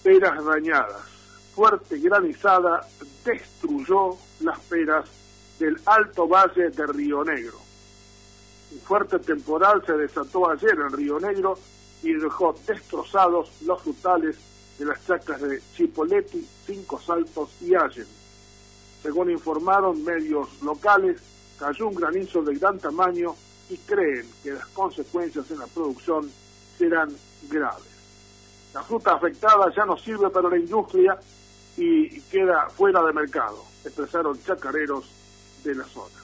peras dañadas. Fuerte granizada destruyó las peras del Alto Valle de Río Negro. Un fuerte temporal se desató ayer en Río Negro y dejó destrozados los frutales de las chacras de Chipoleti, Cinco Saltos y Allen. Según informaron medios locales, cayó un granizo de gran tamaño y creen que las consecuencias en la producción serán graves. La fruta afectada ya no sirve para la industria y queda fuera de mercado, expresaron chacareros de la zona.